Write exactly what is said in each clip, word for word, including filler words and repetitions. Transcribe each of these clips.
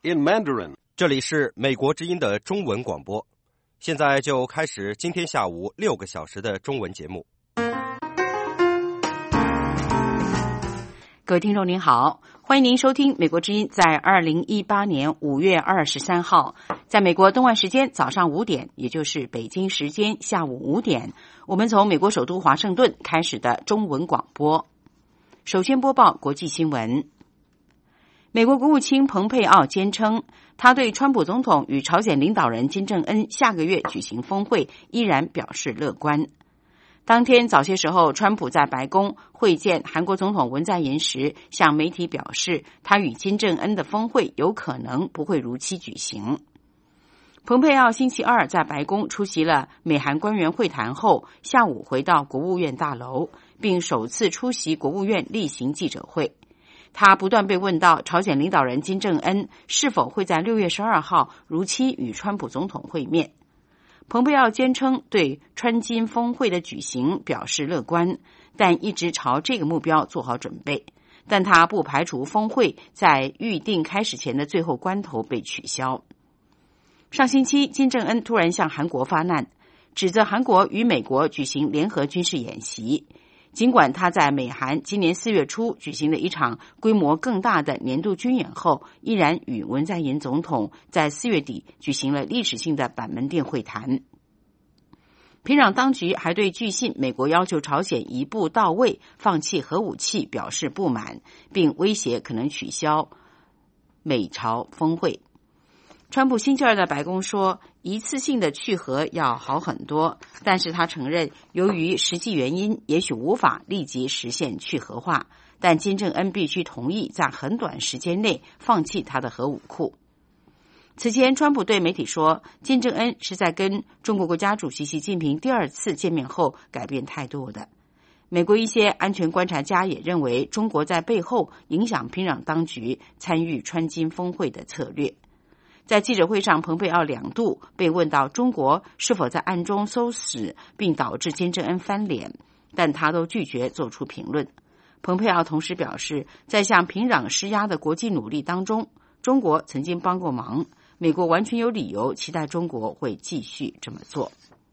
in Mandarin. 这里是美国之音的中文广播，现在就开始今天下午六个小时的中文节目。 各位听众您好，欢迎您收听美国之音在二零一八年五月二十三号，在美国东岸时间早上五点，也就是北京时间下午五点，我们从美国首都华盛顿开始的中文广播。首先播报国际新闻。美国国务卿蓬佩奥坚称，他对川普总统与朝鲜领导人金正恩下个月举行峰会依然表示乐观。当天早些时候，川普在白宫会见韩国总统文在寅时，向媒体表示，他与金正恩的峰会有可能不会如期举行。蓬佩奥星期二在白宫出席了美韩官员会谈后，下午回到国务院大楼，并首次出席国务院例行记者会。他不断被问到朝鲜领导人金正恩是否会在六月十二号如期与川普总统会面。蓬佩奥坚称对川金峰会的举行表示乐观，但一直朝这个目标做好准备。但他不排除峰会在预定开始前的最后关头被取消。上星期，金正恩突然向韩国发难，指责韩国与美国举行联合军事演习。尽管他在美韩今年四月初举行的一场规模更大的年度军演后，依然与文在寅总统在四月底举行了历史性的板门店会谈。平壤当局还对据信美国要求朝鲜一步到位放弃核武器表示不满，并威胁可能取消美朝峰会。川普星期二在白宫说，一次性的去核要好很多，但是他承认由于实际原因也许无法立即实现去核化，但金正恩必须同意在很短时间内放弃他的核武库。此前川普对媒体说，金正恩是在跟中国国家主席习近平第二次见面后改变态度的。美国一些安全观察家也认为，中国在背后影响平壤当局参与川金峰会的策略。在记者会上，蓬佩奥两度被问到中国是否在暗中唆使并导致金正恩翻脸，但他都拒绝做出评论。蓬佩奥同时表示，在向平壤施压的国际努力当中，中国曾经帮过忙，美国完全有理由期待中国会继续这么做。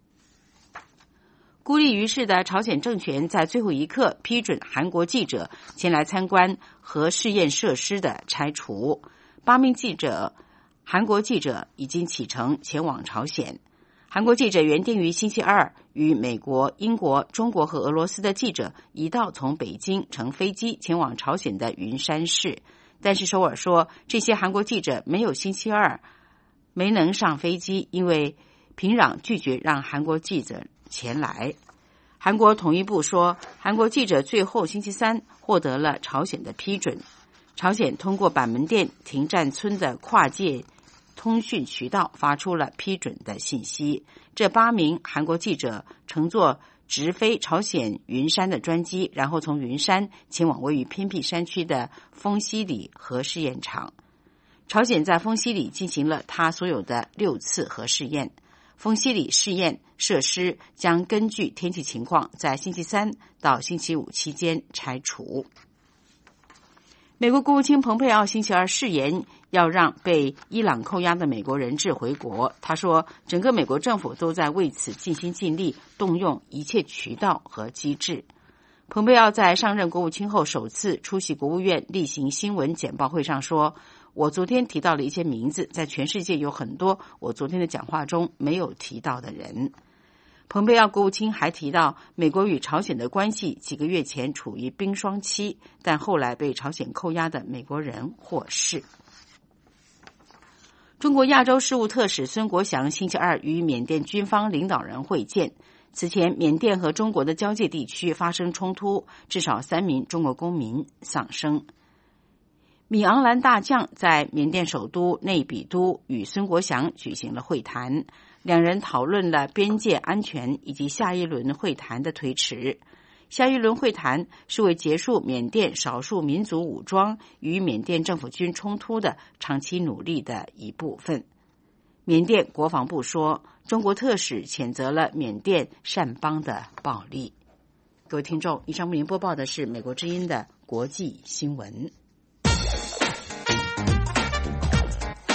孤立于世的朝鲜政权在最后一刻批准韩国记者前来参观核试验设施的拆除，八名记者韩国记者已经启程前往朝鲜。韩国记者原定于星期二与美国、英国、中国和俄罗斯的记者一道从北京乘飞机前往朝鲜的云山市，但是首尔说，这些韩国记者没有星期二没能上飞机，因为平壤拒绝让韩国记者前来。韩国统一部说，韩国记者最后星期三获得了朝鲜的批准。朝鲜通过板门店停战村的跨界通讯渠道发出了批准的信息。这八名韩国记者乘坐直飞朝鲜云山的专机，然后从云山前往位于偏僻山区的丰溪里核试验场。朝鲜在丰溪里进行了他所有的六次核试验。丰溪里试验设施将根据天气情况在星期三到星期五期间拆除。美国国务卿蓬佩奥星期二誓言要让被伊朗扣押的美国人质回国。他说，整个美国政府都在为此尽心尽力，动用一切渠道和机制。蓬佩奥在上任国务卿后首次出席国务院例行新闻简报会上说，我昨天提到了一些名字，在全世界有很多我昨天的讲话中没有提到的人。蓬佩奥国务卿还提到，美国与朝鲜的关系几个月前处于冰霜期，但后来被朝鲜扣押的美国人获释。中国亚洲事务特使孙国祥星期二与缅甸军方领导人会见。此前，缅甸和中国的交界地区发生冲突，至少三名中国公民丧生。米昂兰大将在缅甸首都内比都与孙国祥举行了会谈，两人讨论了边界安全以及下一轮会谈的推迟。下一轮会谈是为结束缅甸少数民族武装与缅甸政府军冲突的长期努力的一部分。缅甸国防部说，中国特使谴责了缅甸善邦的暴力。各位听众，以上为您播报的是美国之音的国际新闻。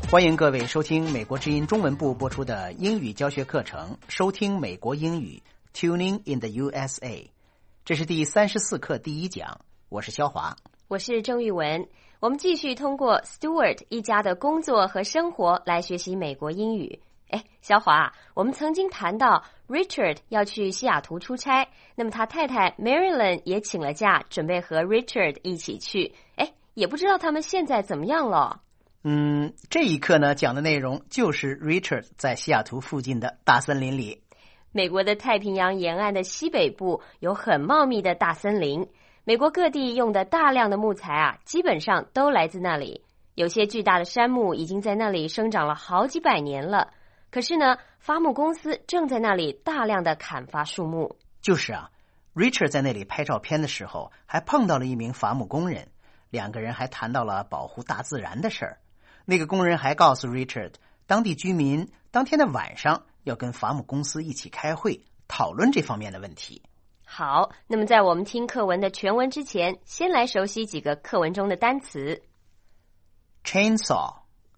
欢迎各位收听美国之音中文部播出的英语教学课程，收听美国英语 Tuning in the U S A。 这是第三十四课第一讲，我是肖华， 我是郑玉文。我们继续通过 Stewart 一家的工作和生活来学习美国英语。哎，肖华，我们曾经谈到 Richard 要去西雅图出差，那么他太太 Marilyn 也请了假，准备和 Richard 一起去。哎，也不知道他们现在怎么样了。 嗯，这一课呢讲的内容就是 Richard 在西雅图附近的大森林里。 美国的太平洋沿岸的西北部有很茂密的大森林，美国各地用的大量的木材啊，基本上都来自那里。有些巨大的杉木已经在那里生长了好几百年了。可是呢，伐木公司正在那里大量的砍伐树木。 就是啊 Richard 在那里拍照片的时候还碰到了一名伐木工人，两个人还谈到了保护大自然的事儿。那个工人还告诉 Richard， 当地居民当天的晚上要跟伐木公司一起开会，讨论这方面的问题。 好，那么在我们听课文的全文之前，先来熟悉几个课文中的单词。 Chainsaw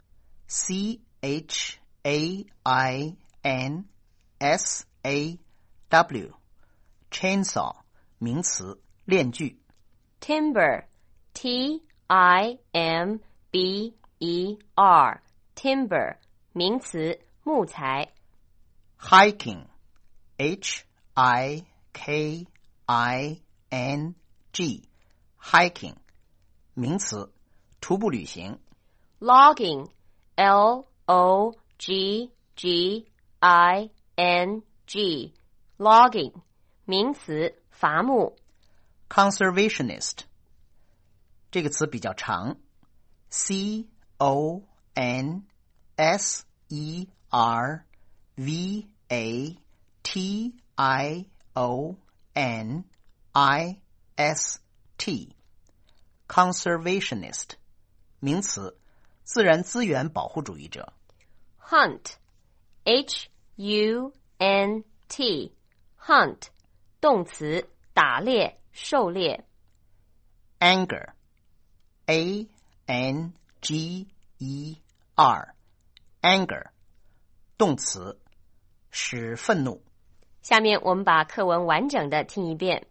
C H A I N S A W Chainsaw 名词，链锯。 Timber T I M B E R Timber 名词，木材。 Hiking H I K I N G Hiking 名词，徒步旅行。 Logging L O G G I N G Logging 名词，伐木。 Conservationist 这个词比较长， C O N S E R V A T I O N I S T Conservationist 名词，自然资源保护主义者。 Hunt H U N T Hunt 动词，打猎，狩猎。 Anger A N G E R Anger 动词，使愤怒。 下面我们把课文完整的听一遍。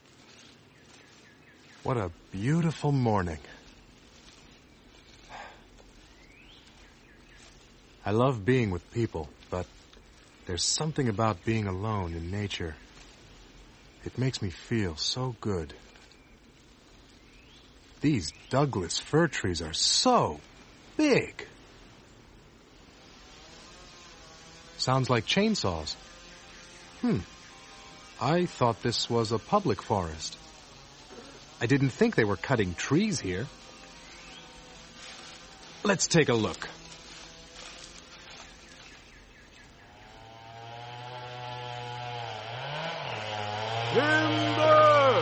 What a beautiful morning. I love being with people, but there's something about being alone in nature. It makes me feel so good. These Douglas fir trees are so big. Sounds like chainsaws. Hmm. I thought this was a public forest. I didn't think they were cutting trees here. Let's take a look. Timber!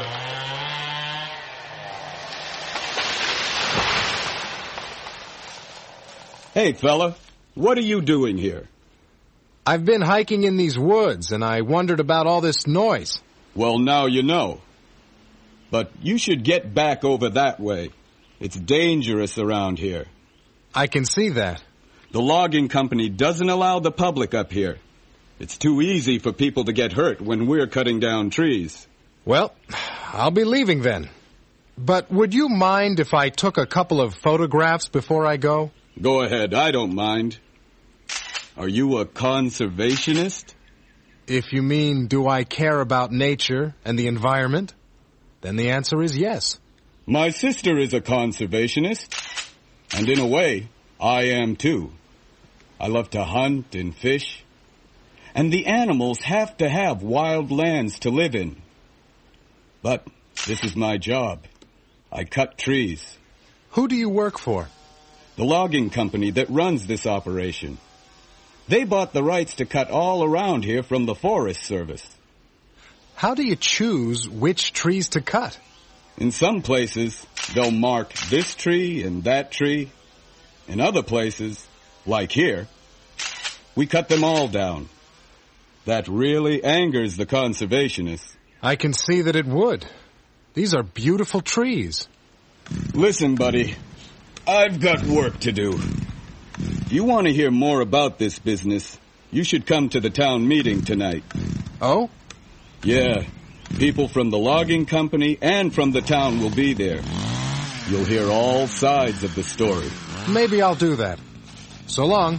Hey, fella, what are you doing here? I've been hiking in these woods, and I wondered about all this noise. Well, now you know. But you should get back over that way. It's dangerous around here. I can see that. The logging company doesn't allow the public up here. It's too easy for people to get hurt when we're cutting down trees. Well, I'll be leaving then. But would you mind if I took a couple of photographs before I go? Go ahead, I don't mind. Are you a conservationist? If you mean, do I care about nature and the environment? Then the answer is yes. My sister is a conservationist. And in a way, I am too. I love to hunt and fish. And the animals have to have wild lands to live in. But this is my job. I cut trees. Who do you work for? The logging company that runs this operation. They bought the rights to cut all around here from the Forest Service. How do you choose which trees to cut? In some places, they'll mark this tree and that tree. In other places, like here, we cut them all down. That really angers the conservationists. I can see that it would. These are beautiful trees. Listen, buddy, I've got work to do. you want to hear more about this business, you should come to the town meeting tonight. Oh? Yeah. People from the logging company and from the town will be there. You'll hear all sides of the story. Maybe I'll do that. So long.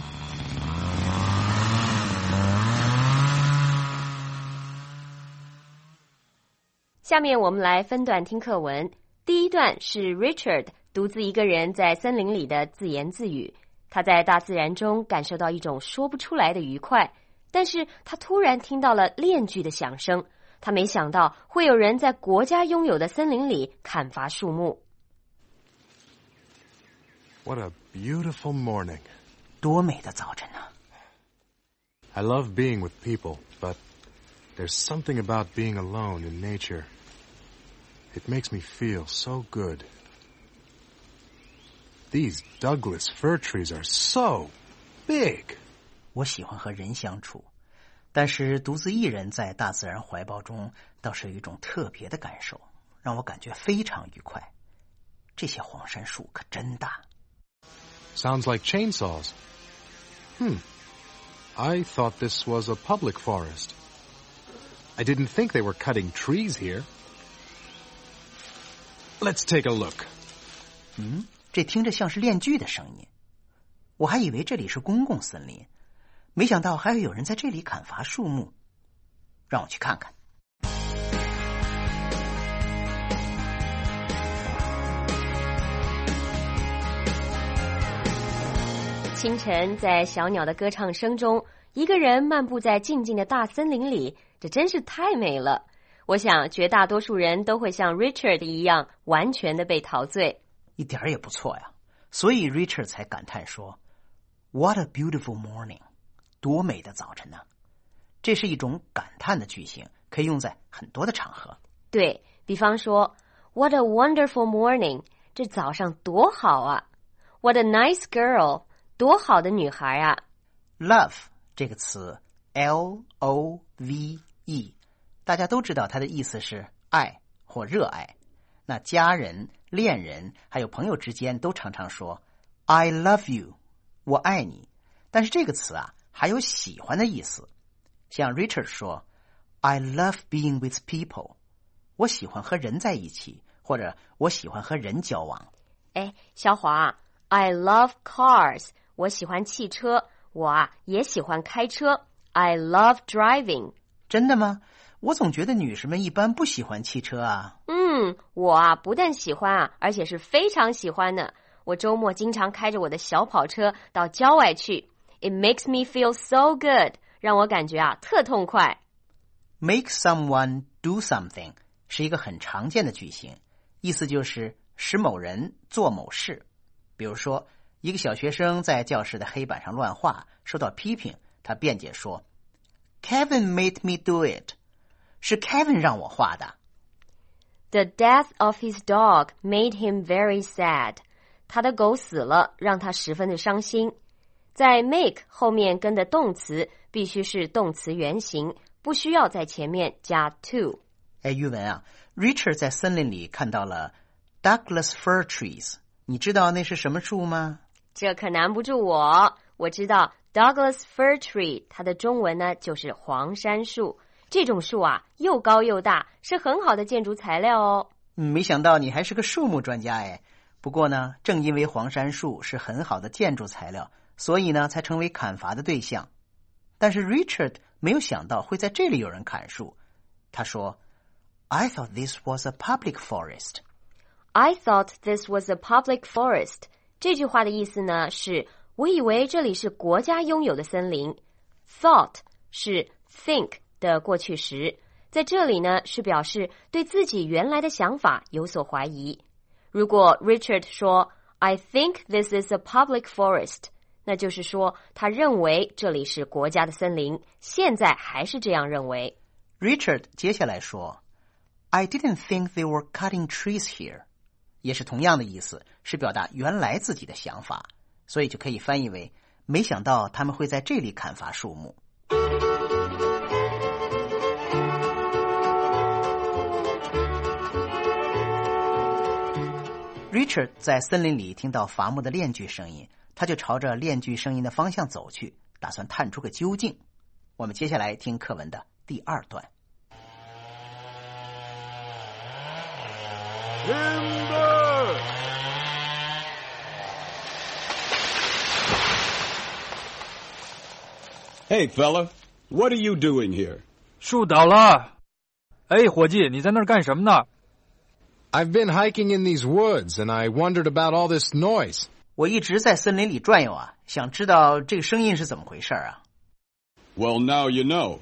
下面我们来分段听课文。第一段是 Richard 独自一个人在森林里的自言自语。他在大自然中感受到一种说不出来的愉快，但是他突然听到了链锯的响声。他没想到会有人在国家拥有的森林里砍伐树木。 What a beautiful morning. 多美的早晨啊！ I love being with people, but there's something about being alone in nature. It makes me feel so good. These Douglas fir trees are so big. 我喜欢和人相处，但是独自一人在大自然怀抱中，倒是有一种特别的感受，让我感觉非常愉快。这些黄杉树可真大。 Sounds like chainsaws. Hmm. I thought this was a public forest. I didn't think they were cutting trees here. Let's take a look. 嗯，这听着像是链锯的声音。我还以为这里是公共森林，没想到还会有人在这里砍伐树木。让我去看看。 清晨，在小鸟的歌唱声中，一个人漫步在静静的大森林里，这真是太美了。我想，绝大多数人都会像 Richard 一样，完全的被陶醉。 一点儿也不错呀，所以 Richard 才感叹说 "What a beautiful morning， 多美的早晨呢！"这是一种感叹的句型，可以用在很多的场合。 对，比方说 "What a wonderful morning， 这早上多好啊 ！"What a nice girl， 多好的女孩啊 ！Love 这个词 L O V E， 大家都知道它的意思是爱或热爱。那家人、恋人还有朋友之间都常常说 I love you， 我爱你。但是这个词啊，还有喜欢的意思。像 Richard 说 I love being with people， 我喜欢和人在一起，或者我喜欢和人交往。 哎，小华 I love cars， 我喜欢汽车，我啊也喜欢开车。I love driving。 真的吗？我总觉得女士们一般不喜欢汽车啊。 嗯，我啊不但喜欢啊，而且是非常喜欢的。我周末经常开着我的小跑车到郊外去。It makes me feel so good， 让我感觉啊特痛快。 Make someone do something 是一个很常见的句型，意思就是使某人做某事。比如说，一个小学生在教室的黑板上乱画，受到批评，他辩解说 Kevin made me do it， 是 Kevin 让我画的。 The death of his dog made him very sad。 他的狗死了，让他十分的伤心。在 make 后面跟的动词必须是动词原形，不需要在前面加 to。 哎，玉文啊， Richard 在森林里看到了 Douglas fir trees， 你知道那是什么树吗？ 这可难不住我。我知道 Douglas fir tree， 它的中文呢就是黄杉树。这种树啊又高又大，是很好的建筑材料哦。 嗯，没想到你还是个树木专家哎。不过呢，正因为黄杉树是很好的建筑材料，所以呢才成为砍伐的对象。但是 Richard 没有想到会在这里有人砍树。他说 I thought this was a public forest。 I thought this was a public forest。 这句话的意思呢是我以为这里是国家拥有的森林。 Thought 是 think 的过去时，在这里呢是表示对自己原来的想法有所怀疑。如果 Richard 说 I think this is a public forest， 那就是说他认为这里是国家的森林，现在还是这样认为。 Richard 接下来说 I didn't think they were cutting trees here， 也是同样的意思，是表达原来自己的想法，所以就可以翻译为没想到他们会在这里砍伐树木。Richard 在森林里听到伐木的链锯声音， 他就朝着链锯声音的方向走去，打算探出个究竟。我们接下来听课文的第二段。 Timber! Hey, fella, what are you doing here? 树倒了。哎，伙计，你在那儿干什么呢？ I've been hiking in these woods, and I wondered about all this noise. 我一直在森林里转悠啊，想知道这个声音是怎么回事啊。 Well, now you know.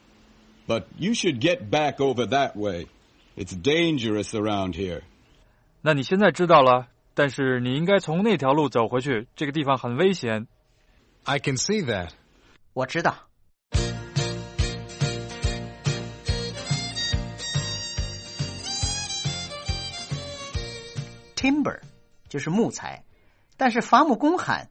But you should get back over that way. It's dangerous around here. 那你现在知道了，但是你应该从那条路走回去，这个地方很危险。 I can see that. 我知道。Timber 就是木材，但是伐木工喊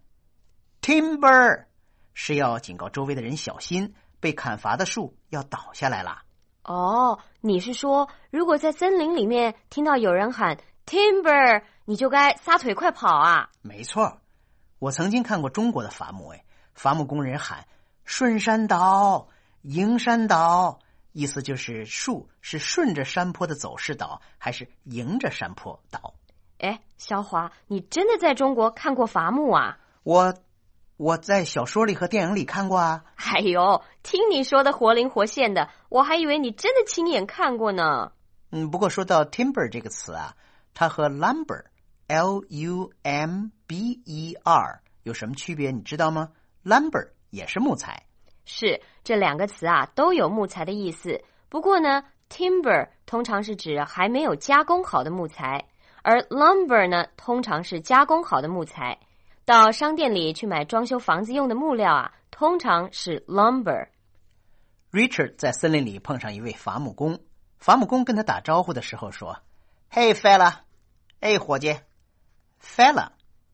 Timber 是要警告周围的人小心，被砍伐的树要倒下来了。 哦，你是说，如果在森林里面听到有人喊 Timber， 你就该撒腿快跑啊？ 没错，我曾经看过中国的伐木，哎，伐木工人喊顺山倒，迎山倒，意思就是树是顺着山坡的走势倒，还是迎着山坡倒。 哎，小华，你真的在中国看过伐木啊？ 我我在小说里和电影里看过啊。 哎呦，听你说的活灵活现的，我还以为你真的亲眼看过呢。 嗯，不过说到 timber 这个词啊，它和 lumber L U M B E R 有什么区别你知道吗？ lumber 也是木材。 是，这两个词啊都有木材的意思，不过呢 timber 通常是指还没有加工好的木材，而 lumber 呢通常是加工好的木材。到商店里去买装修房子用的木料啊，通常是 lumber。 Richard 在森林里碰上一位伐木工，伐木工跟他打招呼的时候说 Hey fella， 哎伙计。 Fella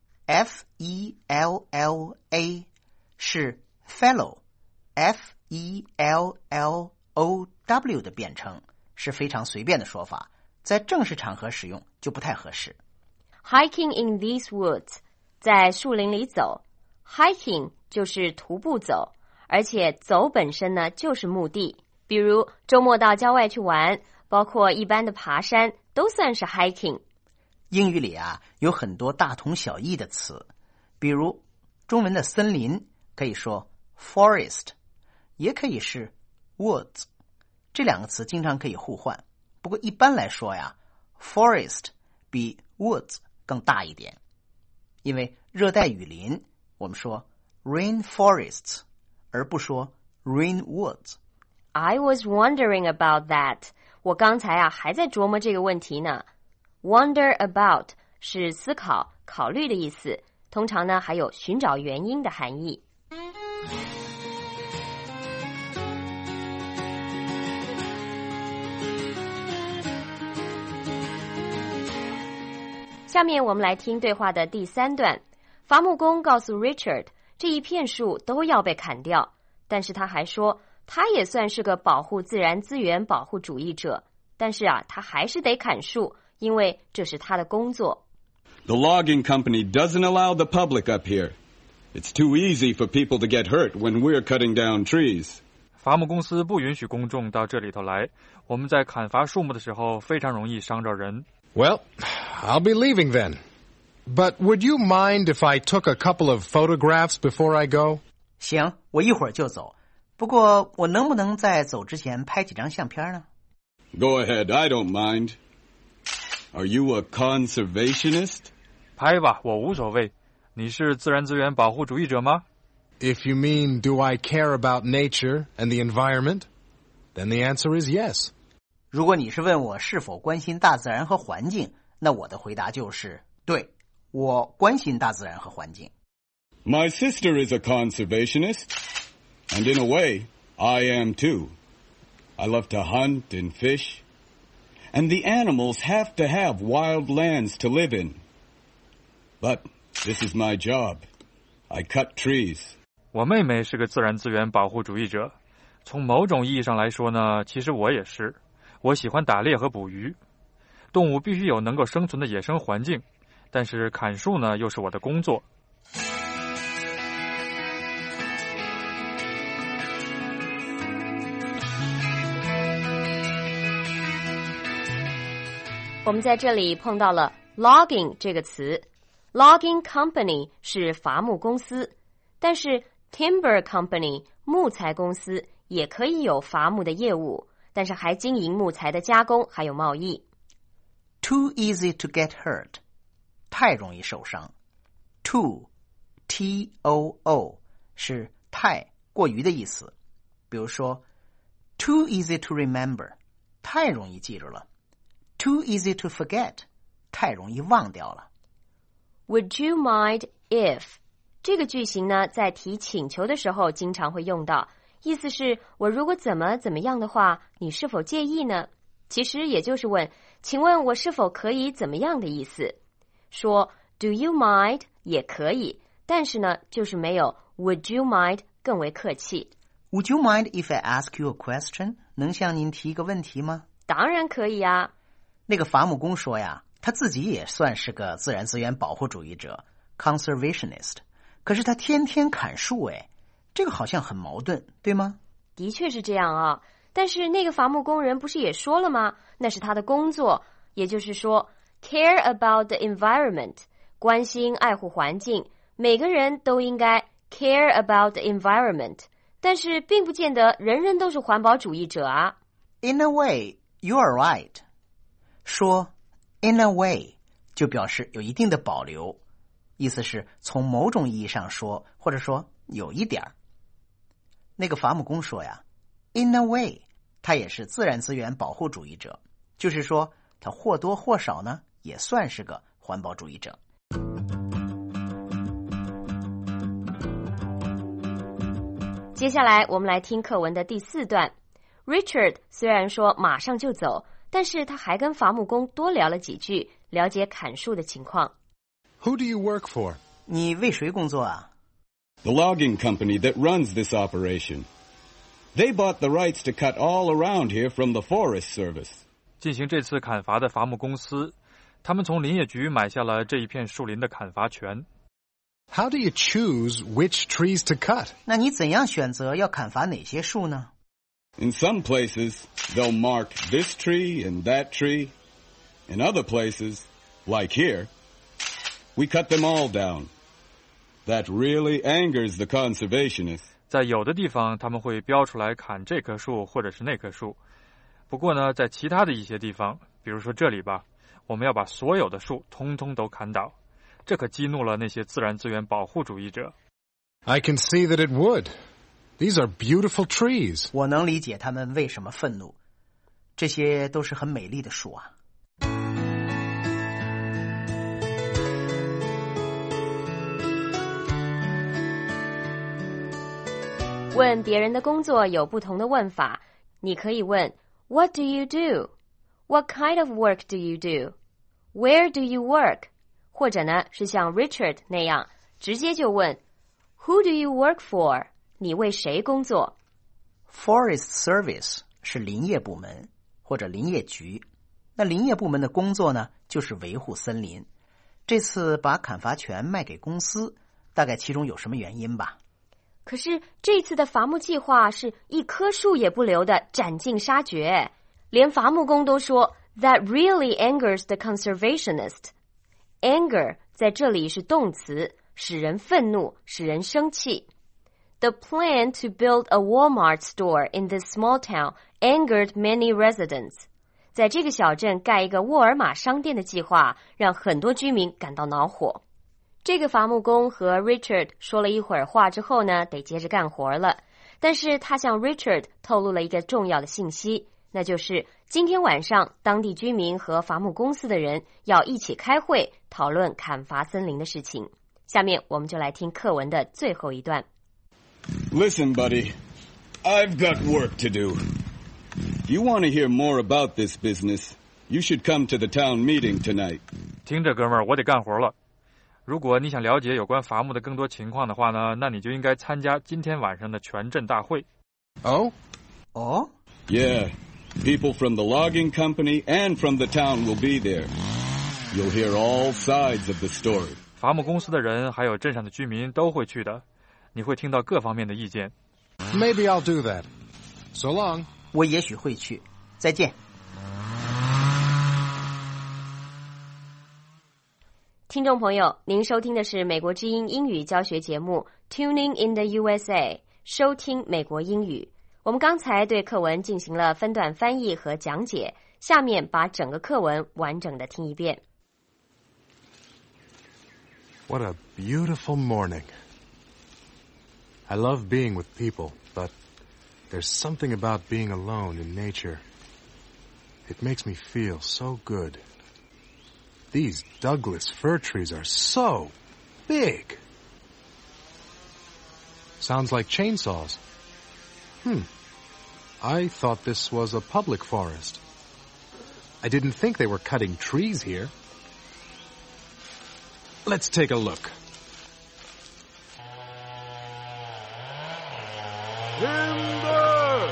F E L L A 是 fellow F E L L O W 的变称，是非常随便的说法，在正式场合使用就不太合适。 Hiking in these woods， 在树林里走。 Hiking 就是徒步走，而且走本身呢就是目的，比如周末到郊外去玩，包括一般的爬山都算是 hiking。 英语里啊有很多大同小异的词，比如中文的森林可以说 forest， 也可以是 woods， 这两个词经常可以互换，不过一般来说呀 forest 比 woods 更大一点，因为热带雨林我们说 rainforests 而不说 rainwoods。 I was wondering about that， 我刚才啊还在琢磨这个问题呢。 Wonder about 是思考考虑的意思，通常呢还有寻找原因的含义。下面我们来听对话的第三段。伐木工告诉 Richard， 这一片树都要被砍掉，但是他还说他也算是个保护自然资源保护主义者，但是啊他还是得砍树，因为这是他的工作。 The logging company doesn't allow the public up here. It's too easy for people to get hurt when we're cutting down trees. 伐木公司不允许公众到这里头来，我们在砍伐树木的时候非常容易伤着人。 Well, I'll be leaving then. But would you mind if I took a couple of photographs before I go? 行，我一会儿就走，不过我能不能在走之前拍几张相片呢？ Go ahead, I don't mind. Are you a conservationist? 拍吧，我无所谓。你是自然资源保护主义者吗？ If you mean, do I care about nature and the environment? Then the answer is yes. 如果你是问我是否关心大自然和环境，那我的回答就是对，我关心大自然和环境。 My sister is a conservationist, and in a way, I am too. I love to hunt and fish, and the animals have to have wild lands to live in. But this is my job. I cut trees. 我妹妹是个自然资源保护主义者，从某种意义上来说呢，其实我也是。我喜欢打猎和捕鱼，动物必须有能够生存的野生环境，但是砍树呢，又是我的工作。 我们在这里碰到了 logging 这个词， logging company 是伐木公司，但是 timber company 木材公司也可以有伐木的业务，但是还经营木材的加工还有贸易。 Too easy to get hurt， 太容易受伤。 Too T O O 是太过于的意思，比如说 Too easy to remember， 太容易记住了。 Too easy to forget， 太容易忘掉了。 Would you mind if 这个句型呢，在提请求的时候经常会用到，意思是我如果怎么怎么样的话，你是否介意呢？其实也就是问，请问我是否可以怎么样的意思。说 Do you mind 也可以，但是呢，就是没有 Would you mind 更为客气。 Would you mind if I ask you a question？ 能向您提一个问题吗？ 当然可以啊。 那个伐木工说呀，他自己也算是个自然资源保护主义者 conservationist， 可是他天天砍树哎，这个好像很矛盾，对吗？ 的确是这样啊，但是那个伐木工人不是也说了吗？那是他的工作，也就是说 care about the environment， 关心爱护环境，每个人都应该 care about the environment， 但是并不见得人人都是环保主义者啊。 In a way, you are right。 说 in a way 就表示有一定的保留，意思是从某种意义上说，或者说有一点儿。那个伐木工说呀 in a way， 他也是自然资源保护主义者，就是说他或多或少呢也算是个环保主义者。 接下来我们来听课文的第四段。 Richard 虽然说马上就走，但是他还跟伐木工多聊了几句，了解砍树的情况。 Who do you work for? 你为谁工作啊？ The logging company that runs this operation. They bought the rights to cut all around here from the Forest Service. 进行这次砍伐的伐木公司，他们从林业局买下了这一片树林的砍伐权。 How do you choose which trees to cut? 那你怎样选择要砍伐哪些树呢？ In some places, they'll mark this tree and that tree. In other places, like here, we cut them all down. That really angers the conservationists. 在有的地方他们会标出来砍这棵树或者是那棵树，不过呢，在其他的一些地方，比如说这里吧，我们要把所有的树通通都砍倒，这可激怒了那些自然资源保护主义者。 I can see that it would. These are beautiful trees. 我能理解他们为什么愤怒，这些都是很美丽的树啊。 问别人的工作有不同的问法，你可以问 What do you do? What kind of work do you do? Where do you work? 或者呢，是像 Richard 那样，直接就问 Who do you work for? 你为谁工作？ Forest Service 是林业部门或者林业局，那林业部门的工作呢，就是维护森林。这次把砍伐权卖给公司，大概其中有什么原因吧？ 可是这次的伐木计划是一棵树也不留的斩尽杀绝，连伐木工都说 That really angers the conservationist. Anger 在这里是动词，使人愤怒，使人生气。The plan to build a Walmart store in this small town angered many residents. 在这个小镇盖一个沃尔玛商店的计划，让很多居民感到恼火。这个伐木工和 Richard 说了一会儿话之后呢，得接着干活了。但是他向 Richard 透露了一个重要的信息，那就是今天晚上当地居民和伐木公司的人要一起开会，讨论砍伐森林的事情。下面我们就来听课文的最后一段。 Listen, buddy, I've got work to do. If you want to hear more about this business, you should come to the town meeting tonight. 听着，哥们儿，我得干活了。如果你想了解有关伐木的更多情况的话呢，那你就应该参加今天晚上的全镇大会。 Oh? Oh? Yeah, people from the logging company and from the town will be there. You'll hear all sides of the story. 伐木公司的人还有镇上的居民都会去的，你会听到各方面的意见。 Maybe I'll do that. So long. 我也许会去。再见。 听众朋友，您收听的是美国之音英语教学节目 Tuning in the U S A， 收听美国英语。我们刚才对课文进行了分段翻译和讲解，下面把整个课文完整的听一遍。 What a beautiful morning. I love being with people, but there's something about being alone in nature. It makes me feel so good. These Douglas fir trees are so big. Sounds like chainsaws. Hmm. I thought this was a public forest. I didn't think they were cutting trees here. Let's take a look. Timber!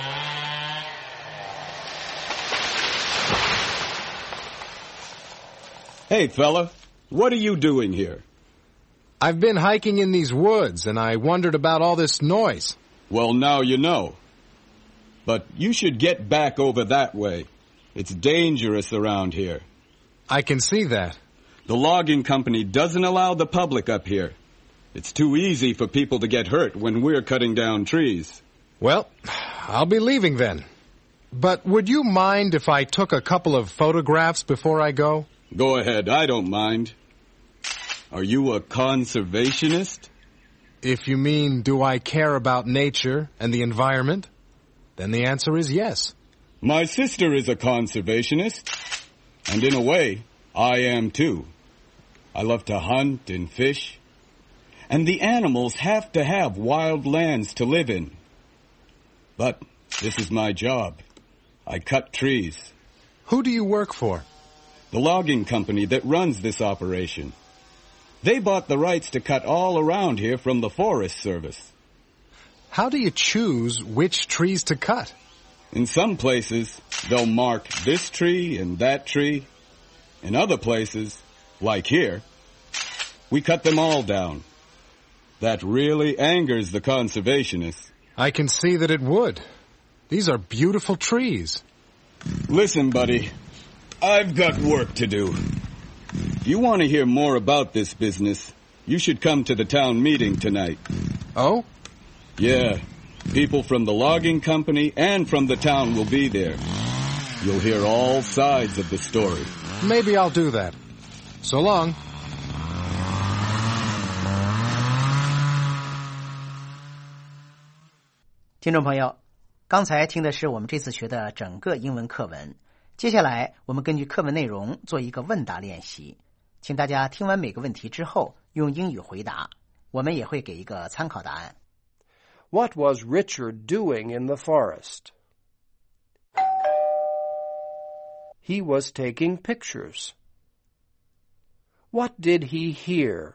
Hey, fella, what are you doing here? I've been hiking in these woods, and I wondered about all this noise. Well, now you know. But you should get back over that way. It's dangerous around here. I can see that. The logging company doesn't allow the public up here. It's too easy for people to get hurt when we're cutting down trees. Well, I'll be leaving then. But would you mind if I took a couple of photographs before I go? Go ahead, I don't mind. Are you a conservationist? If you mean, do I care about nature and the environment? Then the answer is yes. My sister is a conservationist. And in a way, I am too. I love to hunt and fish. And the animals have to have wild lands to live in. But this is my job. I cut trees. Who do you work for? The logging company that runs this operation. They bought the rights to cut all around here from the Forest Service. How do you choose which trees to cut? In some places, they'll mark this tree and that tree. In other places, like here, we cut them all down. That really angers the conservationists. I can see that it would. These are beautiful trees. Listen, buddy, I've got work to do. If you want to hear more about this business, you should come to the town meeting tonight. Oh? Yeah. People from the logging company and from the town will be there. You'll hear all sides of the story. Maybe I'll do that. So long. 听众朋友，刚才听的是我们这次学的整个英文课文。接下来我们根据课文内容做一个问答练习，请大家听完每个问题之后用英语回答，我们也会给一个参考答案。 What was Richard doing in the forest? He was taking pictures. What did he hear?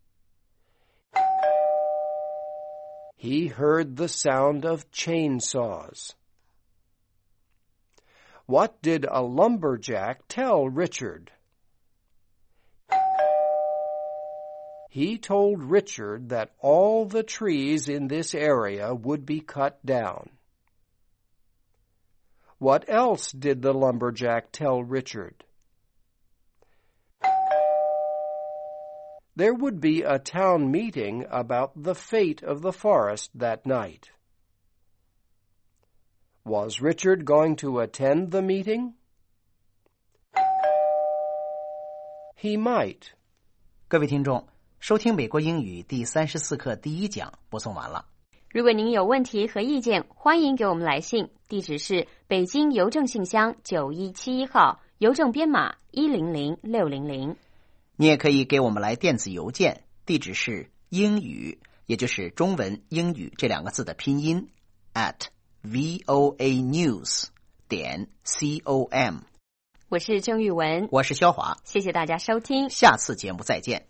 He heard the sound of chainsaws. What did a lumberjack tell Richard? He told Richard that all the trees in this area would be cut down. What else did the lumberjack tell Richard? There would be a town meeting about the fate of the forest that night. Was Richard going to attend the meeting? He might. 各位听众，收听美国英语第三十四课第一讲播送完了。 如果您有问题和意见，欢迎给我们来信，地址是北京邮政信箱九一七一号，邮政编码一零零六零零。 你也可以给我们来电子邮件，地址是英语，也就是中文英语这两个字的拼音 at voanews 点 com。 我是郑玉文， 我是肖华， 谢谢大家收听， 下次节目再见。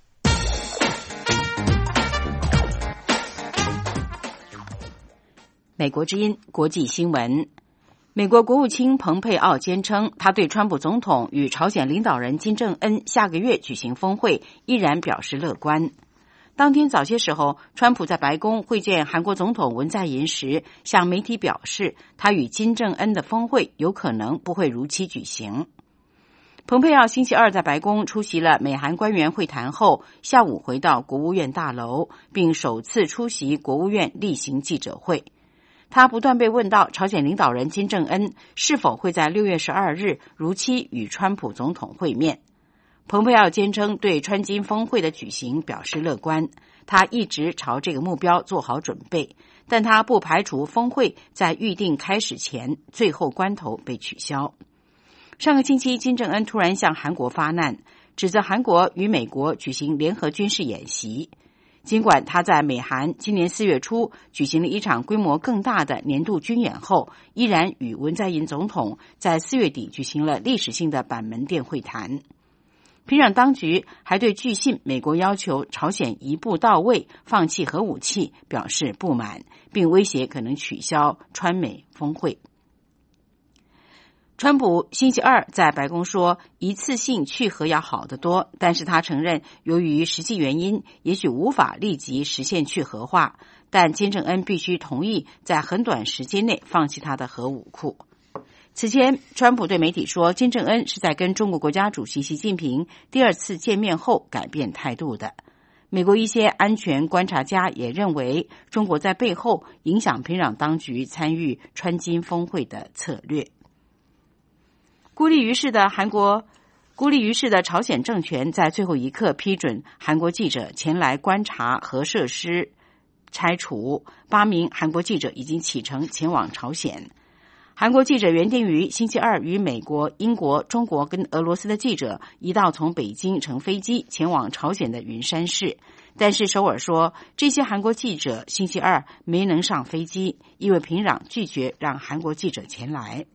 美国之音国际新闻。美国国务卿蓬佩奥坚称，他对川普总统与朝鲜领导人金正恩下个月举行峰会依然表示乐观。当天早些时候，川普在白宫会见韩国总统文在寅时，向媒体表示，他与金正恩的峰会有可能不会如期举行。 蓬佩奥星期二在白宫出席了美韩官员会谈后，下午回到国务院大楼，并首次出席国务院例行记者会。他不断被问到朝鲜领导人金正恩是否会在六月十二日如期与川普总统会面。蓬佩奥坚称对川金峰会的举行表示乐观，他一直朝这个目标做好准备，但他不排除峰会在预定开始前最后关头被取消。上个星期，金正恩突然向韩国发难，指责韩国与美国举行联合军事演习。尽管他在美韩今年四月初举行了一场规模更大的年度军演后，依然与文在寅总统在四月底举行了历史性的板门店会谈。平壤当局还对据信美国要求朝鲜一步到位放弃核武器表示不满，并威胁可能取消川美峰会。川普星期二在白宫说，一次性去核要好得多，但是他承认由于实际原因，也许无法立即实现去核化，但金正恩必须同意在很短时间内放弃他的核武库。此前，川普对媒体说，金正恩是在跟中国国家主席习近平第二次见面后改变态度的。美国一些安全观察家也认为，中国在背后影响平壤当局参与川金峰会的策略。孤立于世的韩国，孤立于世的朝鲜政权在最后一刻批准韩国记者前来观察核设施拆除，八名韩国记者已经启程前往朝鲜。韩国记者原定于星期二与美国、英国、中国跟俄罗斯的记者一道从北京乘飞机前往朝鲜的云山市，但是首尔说这些韩国记者星期二没能上飞机，因为平壤拒绝让韩国记者前来。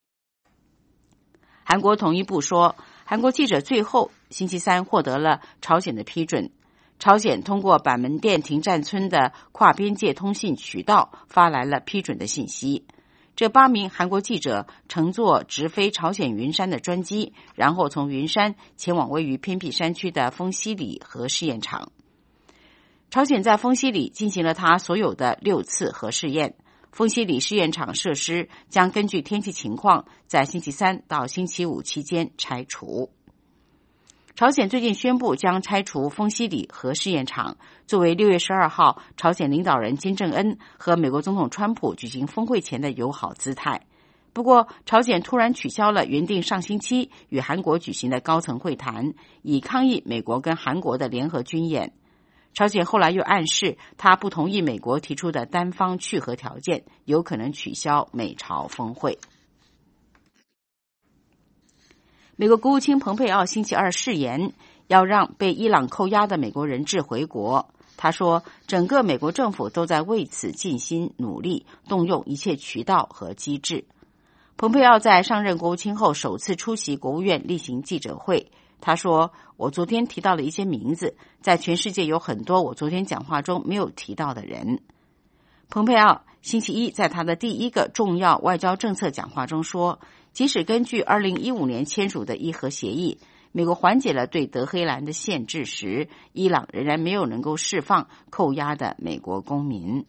韩国统一部说，韩国记者最后星期三获得了朝鲜的批准。朝鲜通过板门店停站村的跨边界通信渠道发来了批准的信息。这八名韩国记者乘坐直飞朝鲜云山的专机，然后从云山前往位于偏僻山区的丰溪里核试验场。朝鲜在丰溪里进行了它所有的六次核试验。丰溪里试验场设施将根据天气情况在星期三到星期五期间拆除。朝鲜最近宣布将拆除丰溪里核试验场，作为六月十二号朝鲜领导人金正恩和美国总统川普举行峰会前的友好姿态。不过，朝鲜突然取消了原定上星期与韩国举行的高层会谈，以抗议美国跟韩国的联合军演。朝鲜后来又暗示他不同意美国提出的单方去核条件，有可能取消美朝峰会。美国国务卿蓬佩奥星期二誓言要让被伊朗扣押的美国人质回国。他说，整个美国政府都在为此尽心努力，动用一切渠道和机制。蓬佩奥在上任国务卿后首次出席国务院例行记者会。他说，我昨天提到了一些名字，在全世界有很多我昨天讲话中没有提到的人。蓬佩奥星期一在他的第一个重要外交政策讲话中说，即使根据二零一五年签署的伊核协议，美国缓解了对德黑兰的限制时，伊朗仍然没有能够释放扣押的美国公民。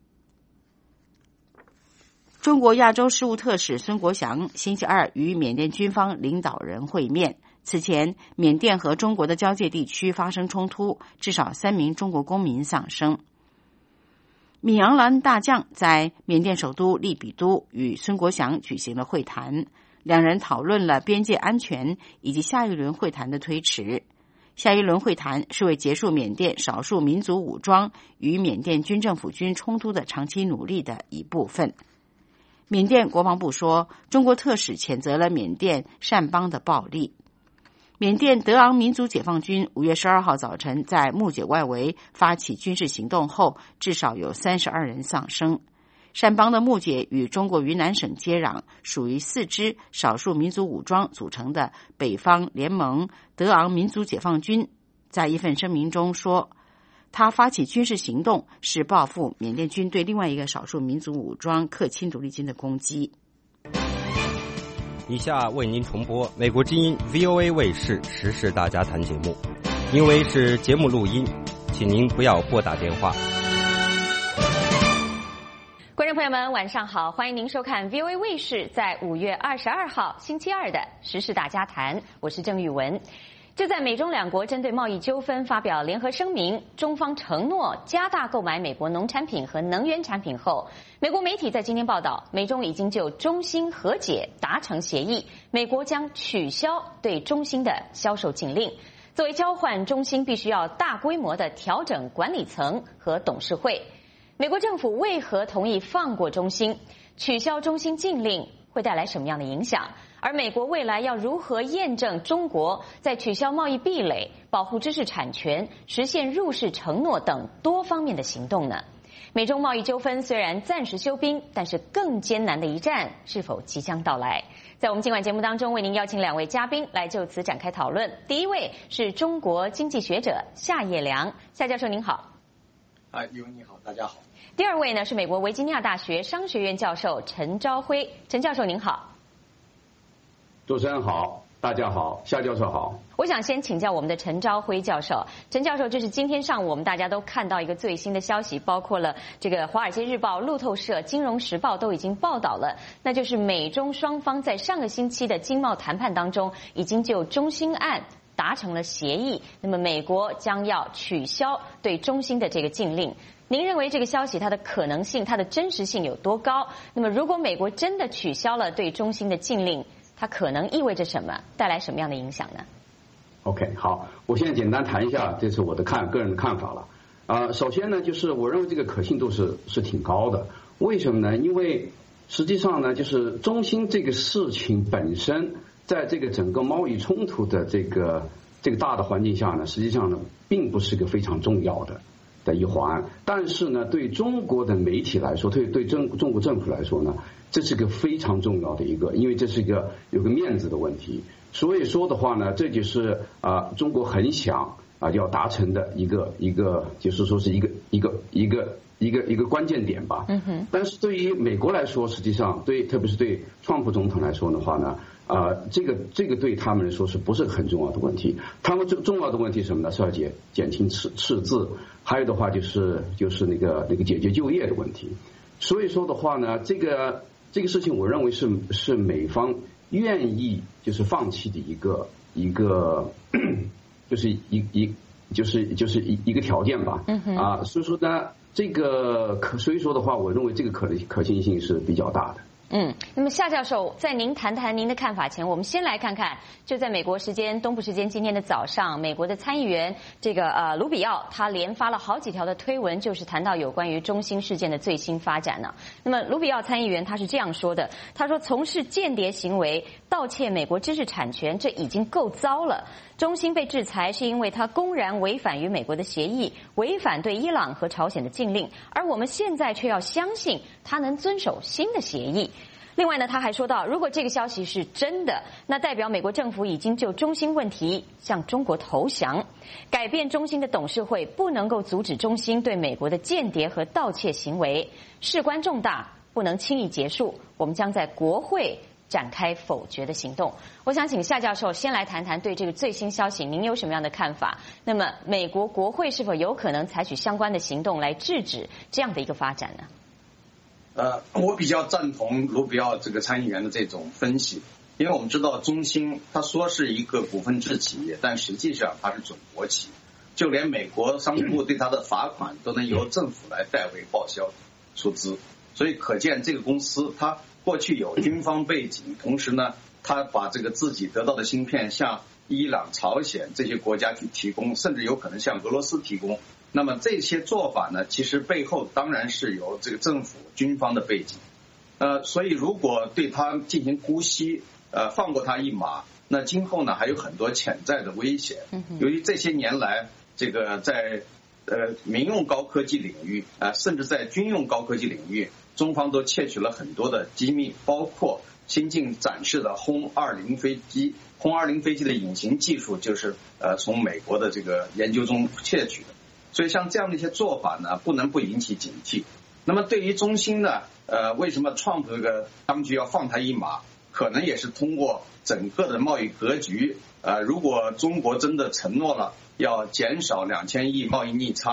中国亚洲事务特使孙国祥星期二与缅甸军方领导人会面。此前，缅甸和中国的交界地区发生冲突，至少三名中国公民丧生。米昂兰大将在缅甸首都利比都与孙国祥举行了会谈，两人讨论了边界安全以及下一轮会谈的推迟。下一轮会谈是为结束缅甸少数民族武装与缅甸军政府军冲突的长期努力的一部分。缅甸国防部说，中国特使谴责了缅甸善邦的暴力。缅甸德昂民族解放军五月十二号早晨在木姐外围发起军事行动后，至少有三十二人丧生。善邦的木姐与中国云南省接壤，属于四支少数民族武装组成的北方联盟德昂民族解放军，在一份声明中说，他发起军事行动是报复缅甸军对另外一个少数民族武装克钦独立军的攻击。 以下为您重播美国之音 V O A 卫视时事大家谈节目，因为是节目录音，请您不要拨打电话。 观众朋友朋友们，晚上好！欢迎您收看 V O A 卫视在五月二十二号星期二的时事大家谈，我是郑玉文。就在美中两国针对贸易纠纷发表联合声明，中方承诺加大购买美国农产品和能源产品后，美国媒体在今天报道，美中已经就中兴和解达成协议，美国将取消对中兴的销售禁令。作为交换，中兴必须要大规模的调整管理层和董事会。美国政府为何同意放过中兴？取消中兴禁令会带来什么样的影响？而美国未来要如何验证中国在取消贸易壁垒、保护知识产权、实现入世承诺等多方面的行动呢？美中贸易纠纷虽然暂时休兵，但是更艰难的一战是否即将到来？在我们今晚节目当中，为您邀请两位嘉宾来就此展开讨论。第一位是中国经济学者夏业良，夏教授您好。 啊，玉文你好，大家好。 第二位呢是美国维吉尼亚大学商学院教授陈朝晖，陈教授您好。 主持人好，大家好，夏教授好。 我想先请教我们的陈朝晖教授。陈教授，这是今天上午我们大家都看到一个最新的消息，包括了这个《华尔街日报》、路透社、《金融时报》都已经报道了，那就是美中双方在上个星期的经贸谈判当中，已经就中兴案达成了协议。那么美国将要取消对中兴的这个禁令。您认为这个消息它的可能性、它的真实性有多高？那么如果美国真的取消了对中兴的禁令，它可能意味着什么？带来什么样的影响呢 ？OK， 好，我现在简单谈一下，这是我的看个人的看法了。啊、呃，首先呢，就是我认为这个可信度是是挺高的。为什么呢？因为实际上呢，就是中兴这个事情本身，在这个整个贸易冲突的这个这个大的环境下呢，实际上呢，并不是个非常重要的的一环。但是呢，对中国的媒体来说，对对中中国政府来说呢，这是个非常重要的一个，因为这是一个有个面子的问题。所以说的话呢，这就是啊、呃，中国很想啊、呃、要达成的一个一个，就是说是一个一个一个一个一个关键点吧。嗯哼。但是对于美国来说，实际上对，特别是对川普总统来说的话呢，啊、呃，这个这个对他们来说是不是很重要的问题？他们最重要的问题是什么呢？是要减减轻赤赤字，还有的话就是就是那个那个解决就业的问题。所以说的话呢，这个这个事情，我认为是是美方愿意就是放弃的一个一个，就是一一就是就是一一个条件吧。嗯哼。啊，所以说呢，这个可所以说的话，我认为这个可可信性是比较大的。 嗯，那么夏教授，在您谈谈您的看法前，我们先来看看，就在美国时间东部时间今天的早上，美国的参议员这个呃卢比奥他连发了好几条的推文，就是谈到有关于中兴事件的最新发展呢。那么卢比奥参议员他是这样说的，他说从事间谍行为、盗窃美国知识产权，这已经够糟了。中兴被制裁是因为他公然违反与美国的协议，违反对伊朗和朝鲜的禁令，而我们现在却要相信他能遵守新的协议。另外呢，他还说到，如果这个消息是真的，那代表美国政府已经就中兴问题向中国投降，改变中兴的董事会不能够阻止中兴对美国的间谍和盗窃行为，事关重大，不能轻易结束。我们将在国会展开否决的行动。我想请夏教授先来谈谈对这个最新消息您有什么样的看法？那么美国国会是否有可能采取相关的行动来制止这样的一个发展呢？ 呃，我比较赞同卢比奥这个参议员的这种分析，因为我们知道中兴他说是一个股份制企业，但实际上它是准国企，就连美国商务部对它的罚款都能由政府来代为报销出资，所以可见这个公司它过去有军方背景，同时呢，它把这个自己得到的芯片向伊朗、朝鲜这些国家去提供，甚至有可能向俄罗斯提供。那么这些做法呢，其实背后当然是由这个政府军方的背景，呃，所以如果对他进行姑息，呃，放过他一马，那今后呢还有很多潜在的危险。由于这些年来，这个在呃民用高科技领域啊、呃，甚至在军用高科技领域，中方都窃取了很多的机密，包括新近展示的轰二零飞机，轰二零飞机的隐形技术就是呃从美国的这个研究中窃取的。所以像这样的一些做法呢，不能不引起警惕。那么对于中兴呢，呃，为什么Trump这个当局要放他一马？可能也是通过整个的贸易格局，呃，如果中国真的承诺了要减少两千亿贸易逆差，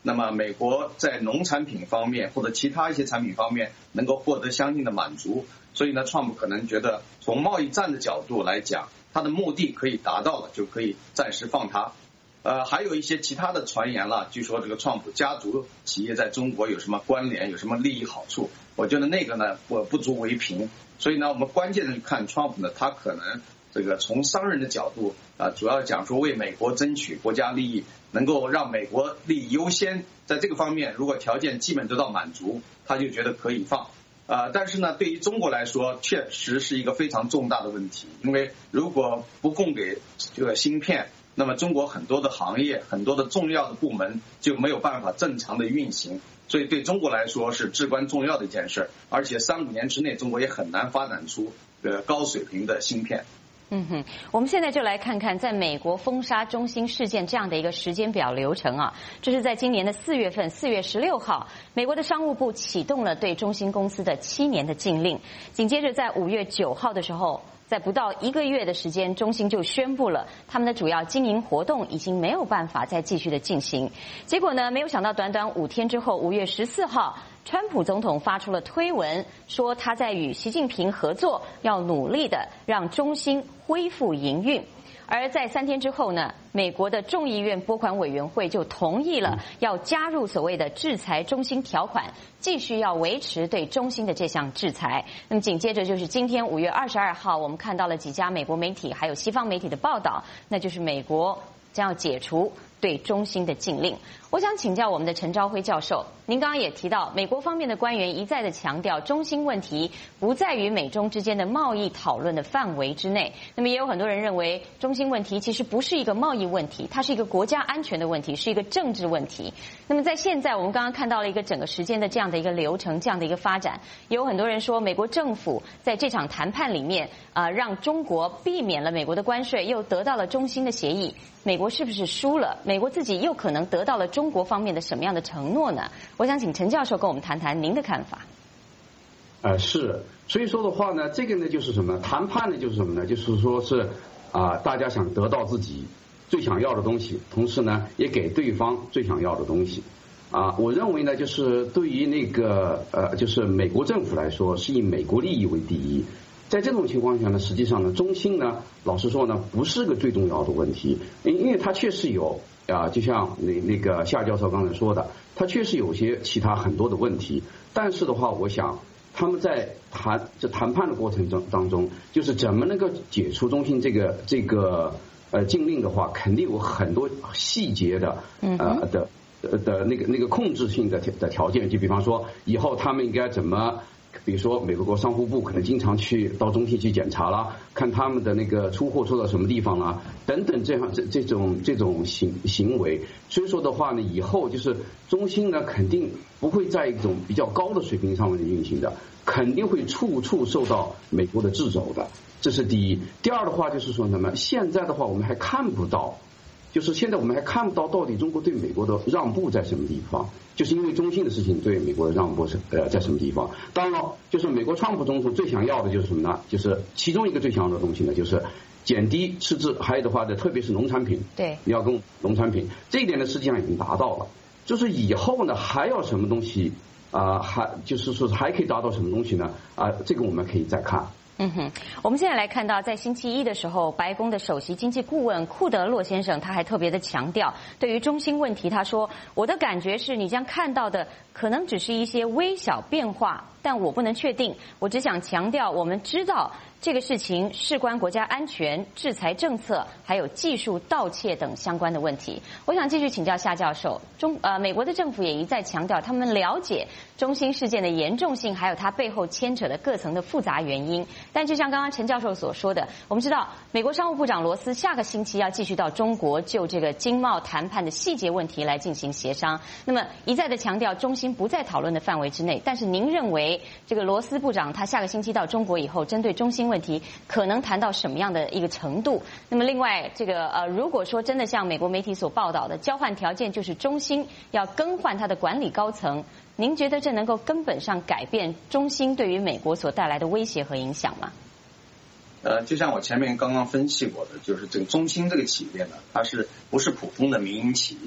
那么美国在农产品方面或者其他一些产品方面能够获得相应的满足，所以呢，川普可能觉得从贸易战的角度来讲，他的目的可以达到了，就可以暂时放他。呃，还有一些其他的传言了，据说这个川普家族企业在中国有什么关联，有什么利益好处，我觉得那个呢，我不足为凭。所以呢，我们关键的看川普呢，他可能这个从商人的角度啊、呃，主要讲说为美国争取国家利益，能够让美国利益优先，在这个方面，如果条件基本得到满足，他就觉得可以放。呃，但是呢，对于中国来说，确实是一个非常重大的问题，因为如果不供给这个芯片，那么中国很多的行业、很多的重要的部门就没有办法正常的运行，所以对中国来说是至关重要的一件事，而且三五年之内，中国也很难发展出呃高水平的芯片。 嗯哼，我们现在就来看看在美国封杀中兴事件这样的一个时间表流程啊。这是在今年的四月份，四月十六号，美国的商务部启动了对中兴公司的七年的禁令。紧接着在五月九号的时候，在不到一个月的时间，中兴就宣布了他们的主要经营活动已经没有办法再继续的进行。结果呢，没有想到短短五天之后，五月十四号，川普总统发出了推文，说他在与习近平合作，要努力的让中兴恢复营运。而在三天之后呢，美国的众议院拨款委员会就同意了要加入所谓的制裁中兴条款，继续要维持对中兴的这项制裁。那么紧接着就是今天五月二十二号，我们看到了几家美国媒体还有西方媒体的报道，那就是美国将要解除对中兴的禁令。我想请教我们的陈朝晖教授，您刚刚也提到，美国方面的官员一再的强调，中兴问题不在于美中之间的贸易讨论的范围之内。那么也有很多人认为，中兴问题其实不是一个贸易问题，它是一个国家安全的问题，是一个政治问题。那么在现在，我们刚刚看到了一个整个时间的这样的一个流程，这样的一个发展，也有很多人说，美国政府在这场谈判里面，呃，让中国避免了美国的关税，又得到了中兴的协议，美国是不是输了？美国自己又可能得到了中国方面的什么样的承诺呢？我想请陈教授跟我们谈谈您的看法。 呃，是，所以说的话呢，这个呢就是什么？谈判呢就是什么呢？就是说是啊、呃，大家想得到自己最想要的东西，同时呢也给对方最想要的东西。啊、呃，我认为呢，就是对于那个呃，就是美国政府来说，是以美国利益为第一。在这种情况下呢，实际上呢，中兴呢，老实说呢，不是个最重要的问题，因为它确实有啊、呃，就像那那个夏教授刚才说的，它确实有些其他很多的问题。但是的话，我想他们在谈这谈判的过程中当中，就是怎么能够解除中兴这个这个呃禁令的话，肯定有很多细节的呃的的的那个那个控制性的的条件，就比方说以后他们应该怎么。比如说，美国商务部可能经常去到中兴去检查啦，看他们的那个出货出到什么地方啦，等等这样这这种这种行行为。所以说的话呢，以后就是中兴呢，肯定不会在一种比较高的水平上面运行的，肯定会处处受到美国的掣肘的。这是第一。第二的话就是说什么？现在的话我们还看不到。就是现在我们还看不到到底中国对美国的让步在什么地方，就是因为中兴的事情对美国的让步是呃在什么地方。当然了，就是美国川普总统最想要的就是什么呢？就是其中一个最想要的东西呢，就是减低赤字，还有的话呢，特别是农产品， 对， 你要跟农产品这一点呢，实际上已经达到了。就是以后呢还要什么东西啊、呃，还就是说还可以达到什么东西呢？啊、呃，这个我们可以再看。 嗯哼，我们现在来看到，在星期一的时候，白宫的首席经济顾问库德洛先生他还特别的强调，对于中兴问题，他说：“我的感觉是你将看到的可能只是一些微小变化，但我不能确定。我只想强调，我们知道这个事情事关国家安全、制裁政策，还有技术盗窃等相关的问题。”我想继续请教夏教授，中呃，美国的政府也一再强调，他们了解中兴事件的严重性，还有它背后牵扯的各层的复杂原因。但就像刚刚陈教授所说的，我们知道美国商务部长罗斯下个星期要继续到中国就这个经贸谈判的细节问题来进行协商。那么一再的强调中兴不在讨论的范围之内。但是您认为这个罗斯部长他下个星期到中国以后，针对中兴问题可能谈到什么样的一个程度？那么另外这个呃，如果说真的像美国媒体所报道的，交换条件就是中兴要更换他的管理高层，您觉得这能够根本上改变中兴对于美国所带来的威胁和影响吗？ 呃，就像我前面刚刚分析过的，就是这个中兴这个企业呢，它是不是普通的民营企业？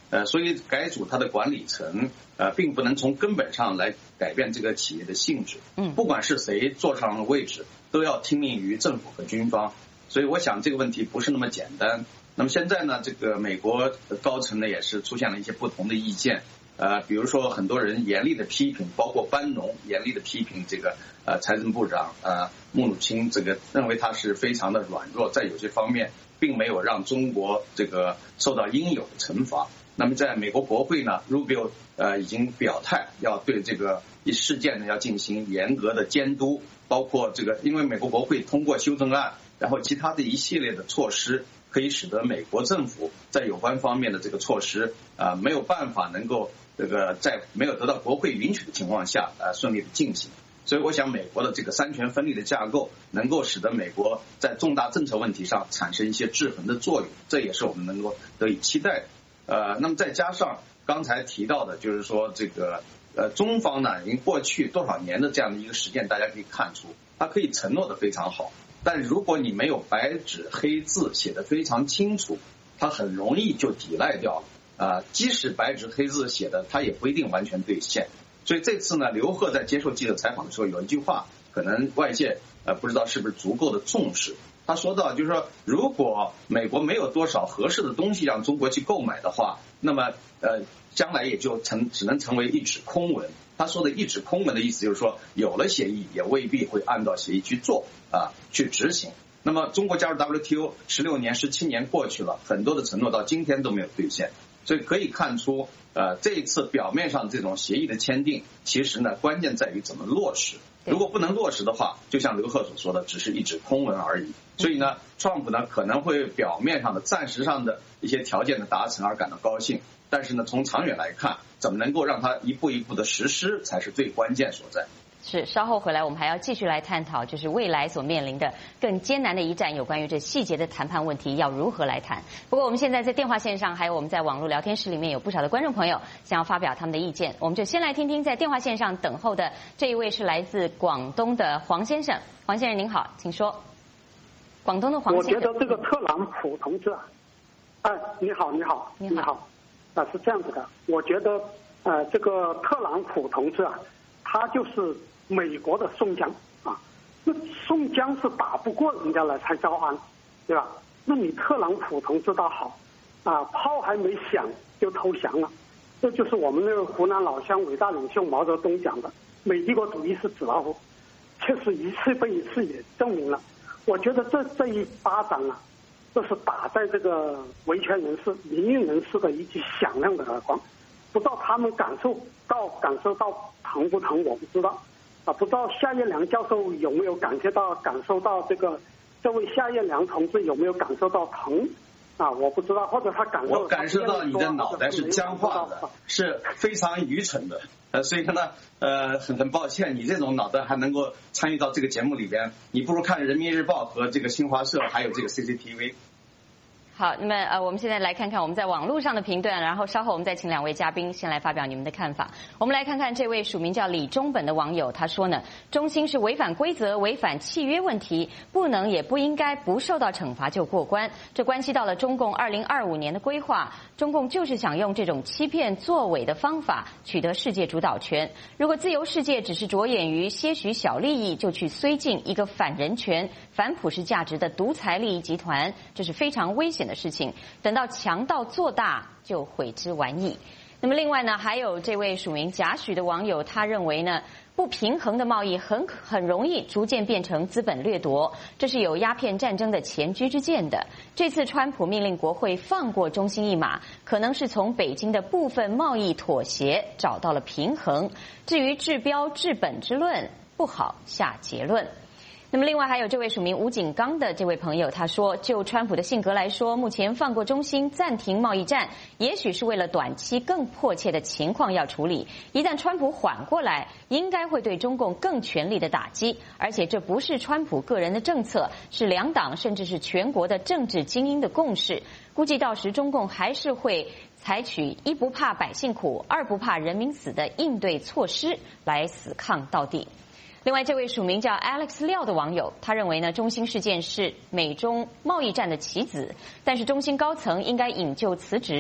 呃，所以改组它的管理层，呃，并不能从根本上来改变这个企业的性质。 嗯， 不管是谁坐上了位置，都要听命于政府和军方。所以我想这个问题不是那么简单。那么现在呢，这个美国高层呢也是出现了一些不同的意见。呃，比如说很多人严厉的批评，包括班农严厉的批评这个呃财政部长呃穆努钦，这个认为他是非常的软弱，在有些方面并没有让中国这个受到应有的惩罚。那么在美国国会呢 ，Rubio 呃已经表态要对这个事件呢要进行严格的监督，包括这个因为美国国会通过修正案，然后其他的一系列的措施，可以使得美国政府在有关方面的这个措施啊、呃、没有办法能够这个在没有得到国会允许的情况下呃顺利的进行。所以我想美国的这个三权分立的架构能够使得美国在重大政策问题上产生一些制衡的作用，这也是我们能够得以期待的。呃，那么再加上刚才提到的，就是说这个呃中方呢，因为过去多少年的这样的一个实践，大家可以看出，它可以承诺的非常好，但如果你没有白纸黑字写得非常清楚，它很容易就抵赖掉了。啊、呃，即使白纸黑字写的，它也不一定完全兑现。所以这次呢，刘鹤在接受记者采访的时候有一句话，可能外界呃不知道是不是足够的重视。他说到，就是说，如果美国没有多少合适的东西让中国去购买的话，那么呃，将来也就成只能成为一纸空文。他说的一纸空文的意思就是说，有了协议也未必会按照协议去做啊，去执行。那么中国加入 W T O 十六年、十七年过去了，很多的承诺到今天都没有兑现，所以可以看出，呃，这一次表面上这种协议的签订，其实呢，关键在于怎么落实。如果不能落实的话，就像刘鹤所说的，只是一纸空文而已。所以呢，川普呢可能会表面上的、暂时上的一些条件的达成而感到高兴，但是呢，从长远来看，怎么能够让它一步一步的实施，才是最关键所在。 是，稍后回来我们还要继续来探讨，就是未来所面临的更艰难的一战，有关于这细节的谈判问题要如何来谈。不过我们现在在电话线上，还有我们在网络聊天室里面有不少的观众朋友想要发表他们的意见，我们就先来听听在电话线上等候的这一位是来自广东的黄先生。黄先生您好，请说。广东的黄先生， 我觉得这个特朗普同志啊，哎，你好，你好， 你好， 你好，啊，是这样子的，我觉得呃，这个特朗普同志啊，他就是美国的宋江啊，那宋江是打不过人家来才招安，对吧？那你特朗普同志倒好啊，炮还没响就投降了，这就是我们那个湖南老乡伟大领袖毛泽东讲的，美帝国主义是纸老虎，确实一次被一次也证明了。我觉得这这一巴掌啊，这是打在这个维权人士、民运人士的一记响亮的耳光，不知道他们感受到感受到疼不疼，我不知道啊，不知道夏彦良教授有没有感觉到感受到这个这位夏彦良同志有没有感受到疼啊？我不知道，或者他感受我感受到你的脑袋是僵化的，是非常愚蠢的。呃，所以呢，呃，很很抱歉，你这种脑袋还能够参与到这个节目里边，你不如看人民日报和这个新华社，还有这个 C C T V。 好，那么呃，我们现在来看看我们在网络上的评断，然后稍后我们再请两位嘉宾先来发表你们的看法。我们来看看这位署名叫李中本的网友，他说呢，中兴是违反规则、违反契约问题，不能也不应该不受到惩罚就过关，这关系到了中共二零二五年的规划。中共就是想用这种欺骗作伪的方法取得世界主导权。如果自由世界只是着眼于些许小利益就去绥靖一个反人权、反普世价值的独裁利益集团，这是非常危险的事情。等到强盗做大，就悔之晚矣。那么另外呢，还有这位署名贾许的网友，他认为呢，不平衡的贸易很很容易逐渐变成资本掠夺，这是有鸦片战争的前车之鉴的。这次川普命令国会放过中兴一马，可能是从北京的部分贸易妥协找到了平衡。至于治标治本之论，不好下结论。那么另外还有这位署名吴景刚的这位朋友，他说，就川普的性格来说，目前放过中兴、暂停贸易战，也许是为了短期更迫切的情况要处理。一旦川普缓过来，应该会对中共更全力的打击，而且这不是川普个人的政策，是两党甚至是全国的政治精英的共识。估计到时中共还是会采取一不怕百姓苦，二不怕人民死的应对措施来死抗到底。另外，这位署名叫 Alex 廖的网友，他认为呢，中兴事件是美中贸易战的棋子，但是中兴高层应该引咎辞职。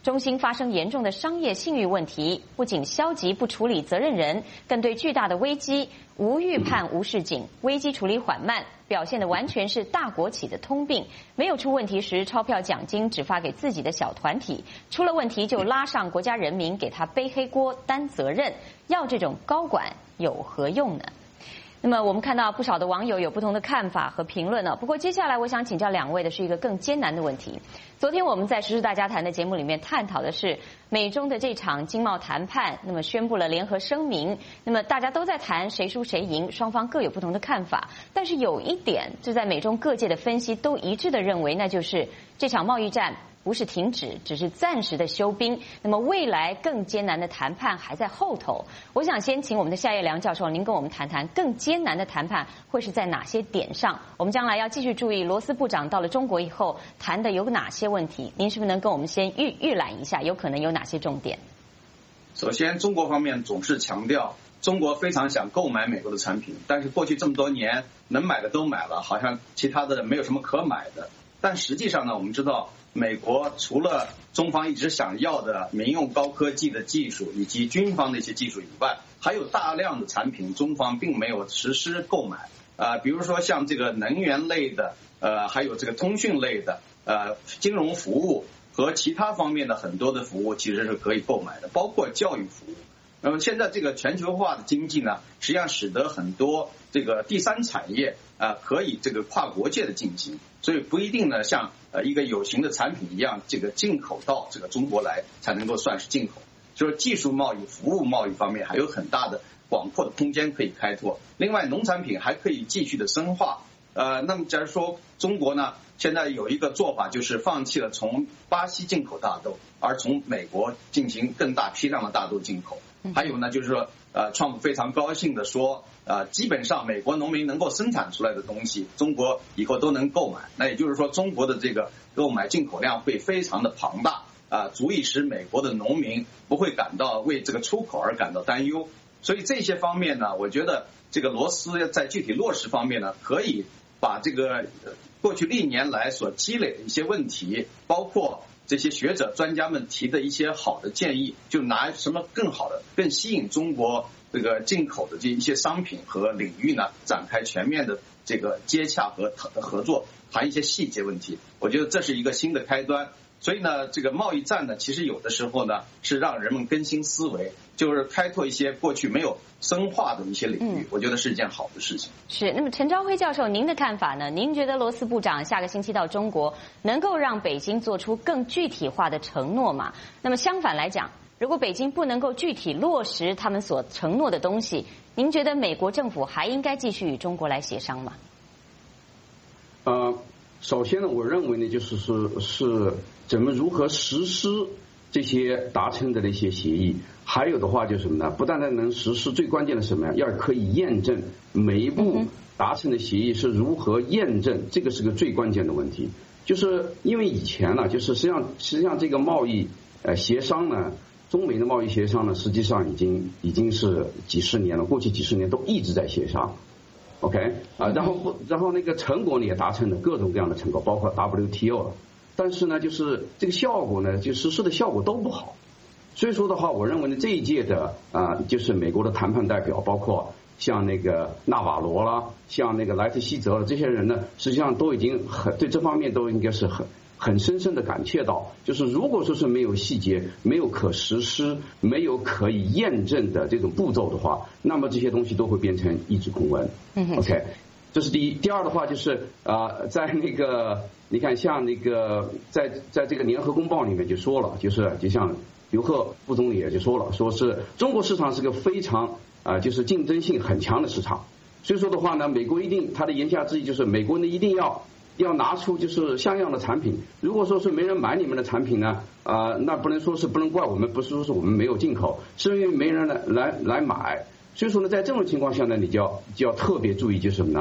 中兴发生严重的商业信誉问题，不仅消极不处理责任人，更对巨大的危机无预判无示警，危机处理缓慢，表现的完全是大国企的通病。没有出问题时，钞票奖金只发给自己的小团体；出了问题就拉上国家人民给他背黑锅、担责任。要这种高管有何用呢？那么我们看到不少的网友有不同的看法和评论呢。不过接下来我想请教两位的是一个更艰难的问题。昨天我们在时事大家谈的节目里面探讨的是美中的这场经贸谈判，那么宣布了联合声明，那么大家都在谈谁输谁赢，双方各有不同的看法。但是有一点，就在美中各界的分析都一致的认为，那就是这场贸易战不是停止，只是暂时的休兵。那么未来更艰难的谈判还在后头。我想先请我们的夏叶良教授，您跟我们谈谈更艰难的谈判会是在哪些点上？我们将来要继续注意罗斯部长到了中国以后谈的有哪些问题？您是不是能跟我们先预预览一下，有可能有哪些重点？ 首先，中国方面总是强调中国非常想购买美国的产品，但是过去这么多年能买的都买了，好像其他的没有什么可买的。但实际上呢，我们知道美国除了中方一直想要的民用高科技的技术以及军方的一些技术以外，还有大量的产品中方并没有实施购买。呃，比如说像这个能源类的，呃，还有这个通讯类的，呃，金融服务和其他方面的很多的服务其实是可以购买的，包括教育服务。那么现在这个全球化的经济呢，实际上使得很多这个第三产业啊、呃、可以这个跨国界的进行，所以不一定呢像呃一个有形的产品一样，这个进口到这个中国来才能够算是进口。就是技术贸易、服务贸易方面还有很大的广阔的空间可以开拓。另外，农产品还可以继续的深化。呃，那么假如说中国呢，现在有一个做法就是放弃了从巴西进口大豆，而从美国进行更大批量的大豆进口。还有呢，就是说，呃，川普非常高兴的说，呃，基本上美国农民能够生产出来的东西，中国以后都能购买。那也就是说，中国的这个购买进口量会非常的庞大，啊、呃，足以使美国的农民不会感到为这个出口而感到担忧。所以这些方面呢，我觉得这个罗斯在具体落实方面呢，可以把这个过去历年来所积累的一些问题，包括这些学者专家们提的一些好的建议，就拿什么更好的、更吸引中国这个进口的这一些商品和领域呢，展开全面的这个接洽和合作，谈一些细节问题。我觉得这是一个新的开端。所以呢，这个贸易战呢，其实有的时候呢是让人们更新思维，就是开拓一些过去没有深化的一些领域，嗯、我觉得是一件好的事情。 是。那么陈朝晖教授，您的看法呢？您觉得罗斯部长下个星期到中国，能够让北京做出更具体化的承诺吗？那么相反来讲，如果北京不能够具体落实他们所承诺的东西，您觉得美国政府还应该继续与中国来协商吗？ 呃，首先呢，我认为呢，就是是是怎么如何实施这些达成的那些协议，还有的话就是什么呢？不但单能实施，最关键的是什么呀？要可以验证每一步达成的协议是如何验证，这个是个最关键的问题。就是因为以前呢，就是实际上实际上这个贸易呃协商呢，中美的贸易协商呢，实际上已经已经是几十年了，过去几十年都一直在协商。OK 啊，然后然后那个成果呢也达成了各种各样的成果，包括 W T O 了。但是呢，就是这个效果呢，就实施的效果都不好。所以说的话，我认为呢，这一届的啊、呃，就是美国的谈判代表，包括像那个纳瓦罗啦，像那个莱特希泽了，这些人呢，实际上都已经很对这方面都应该是很很深深的感切到，就是如果说是没有细节、没有可实施、没有可以验证的这种步骤的话，那么这些东西都会变成一纸空文。嗯 OK。这是第一，第二的话就是啊、呃，在那个你看，像那个在在这个联合公报里面就说了，就是就像刘鹤副总理也就说了，说是中国市场是个非常啊、呃，就是竞争性很强的市场。所以说的话呢，美国一定它的言下之意就是美国呢一定要要拿出就是像样的产品。如果说是没人买你们的产品呢，啊、呃，那不能说是不能怪我们，不是说是我们没有进口，是因为没人来来来买。所以说呢，在这种情况下呢，你就要就要特别注意，就是什么呢？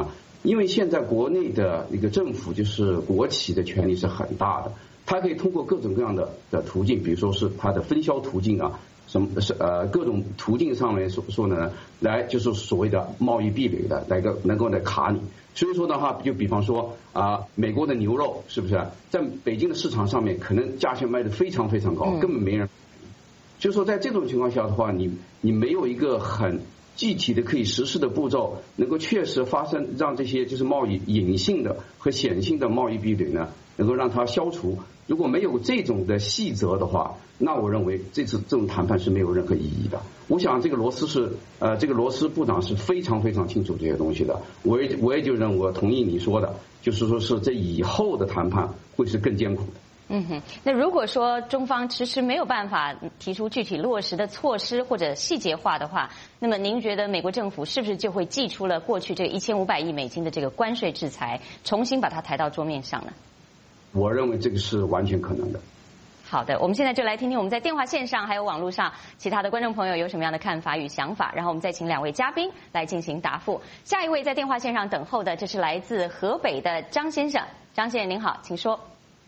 因为现在国内的一个政府就是国企的权力是很大的，它可以通过各种各样的的途径，比如说是它的分销途径啊，什么是呃各种途径上面说说呢，来就是所谓的贸易壁垒的来个能够来卡你。所以说的话，就比方说啊、呃，美国的牛肉是不是在北京的市场上面可能价钱卖得非常非常高，根本没人。就是说在这种情况下的话，你你没有一个很具体的可以实施的步骤，能够确实发生让这些就是贸易隐性的和显性的贸易壁垒呢，能够让它消除。如果没有这种的细则的话，那我认为这次这种谈判是没有任何意义的。我想这个罗斯是呃，这个罗斯部长是非常非常清楚这些东西的。我也我也就认我同意你说的，就是说是这以后的谈判会是更艰苦的。 嗯哼，那如果说中方迟迟没有办法提出具体落实的措施或者细节化的话，那么您觉得美国政府是不是就会祭出了过去这一千五百亿美金的这个关税制裁，重新把它抬到桌面上呢？ 我认为这个是完全可能的。 好的，我们现在就来听听我们在电话线上还有网络上其他的观众朋友有什么样的看法与想法，然后我们再请两位嘉宾来进行答复。下一位在电话线上等候的，这是来自河北的张先生。张先生您好，请说。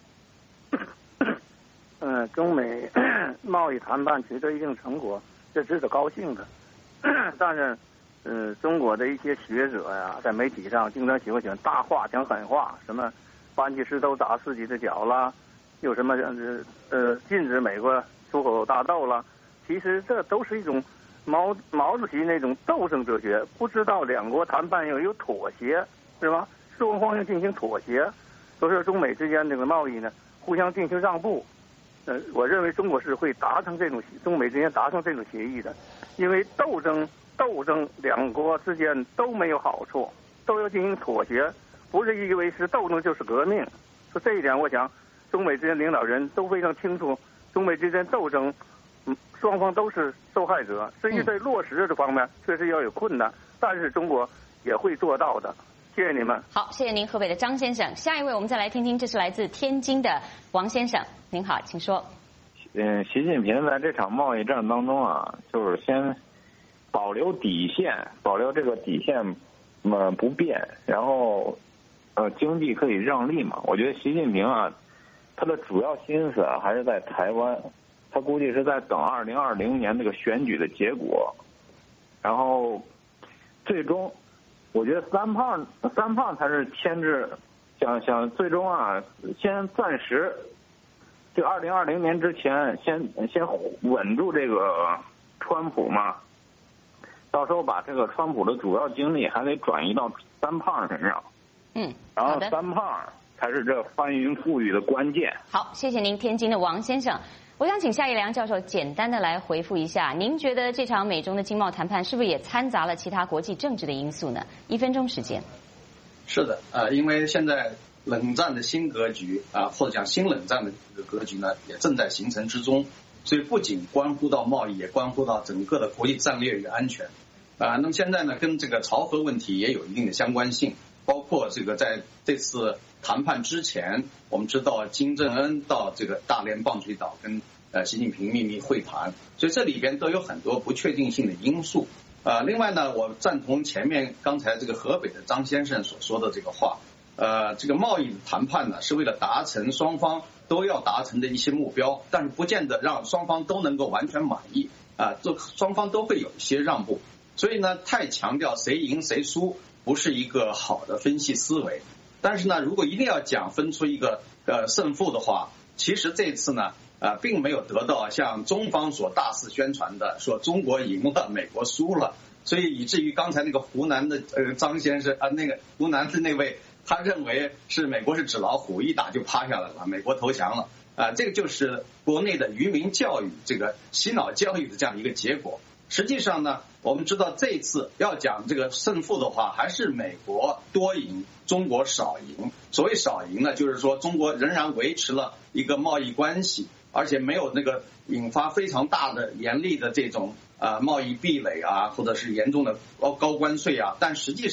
嗯，中美贸易谈判取得一定成果，这值得高兴的。但是，呃，中国的一些学者呀，在媒体上经常喜欢讲大话、讲狠话，什么搬起石头砸自己的脚啦，又什么呃呃禁止美国出口大豆啦。其实这都是一种毛毛主席那种斗争哲学，不知道两国谈判要有妥协，是吧？双方要进行妥协，所以说中美之间这个贸易呢，互相进行让步。呃，我认为中国是会达成这种中美之间达成这种协议的，因为斗争斗争两国之间都没有好处，都要进行妥协，不是以为是斗争就是革命。说这一点，我想中美之间领导人都非常清楚，中美之间斗争，嗯，双方都是受害者，甚至在落实这方面确实要有困难，但是中国也会做到的。谢谢你们。 好，谢谢您，河北的张先生。下一位，我们再来听听，这是来自天津的王先生。您好，请说。 嗯，习近平在这场贸易战当中啊，就是先保留底线，保留这个底线呃不变，然后呃经济可以让利嘛。我觉得习近平啊，他的主要心思啊还是在台湾，他估计是在等二零二零年这个选举的结果，然后最终。我觉得三胖三胖才是牵制，想想最终啊，先暂时，就二零二零年之前，先先稳住这个川普嘛，到时候把这个川普的主要精力还得转移到三胖身上， 嗯， 然后三胖才是这翻云覆雨的关键。 好，谢谢您，天津的王先生。我想请夏一良教授简单的来回复一下，您觉得这场美中的经贸谈判是不是也掺杂了其他国际政治的因素呢？一分钟时间。 是的，啊、呃，因为现在冷战的新格局啊、呃，或者讲新冷战的这个格局呢，也正在形成之中，所以不仅关乎到贸易，也关乎到整个的国际战略与安全啊、呃。那么现在呢，跟这个朝核问题也有一定的相关性，包括这个在这次谈判之前，我们知道金正恩到这个大连棒槌岛跟呃习近平秘密会谈，所以这里边都有很多不确定性的因素。呃，另外呢，我赞同前面刚才这个河北的张先生所说的这个话，呃，这个贸易谈判呢是为了达成双方都要达成的一些目标，但是不见得让双方都能够完全满意啊，这、呃、双方都会有一些让步，所以呢，太强调谁赢谁输不是一个好的分析思维。但是呢，如果一定要讲分出一个呃胜负的话，其实这次呢，呃，并没有得到像中方所大肆宣传的说中国赢了，美国输了，所以以至于刚才那个湖南的呃张先生啊、呃，那个湖南的那位，他认为是美国是纸老虎，一打就趴下来了，美国投降了啊、呃，这个就是国内的愚民教育，这个洗脑教育的这样一个结果。实际上呢，我们知道这次要讲这个胜负的话，还是美国多赢，中国少赢。所谓少赢呢，就是说中国仍然维持了一个贸易关系，而且没有那个引发非常大的严厉的这种呃贸易壁垒啊，或者是严重的高高关税啊。但实际上呢，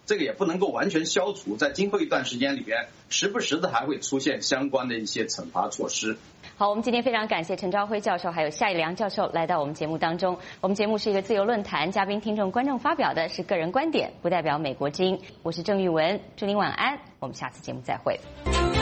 这个也不能够完全消除，在今后一段时间里边，时不时的还会出现相关的一些惩罚措施。 好，我们今天非常感谢陈朝晖教授还有夏一良教授来到我们节目当中。我们节目是一个自由论坛，嘉宾、听众、观众发表的是个人观点，不代表美国之音。我是郑玉文，祝您晚安，我们下次节目再会。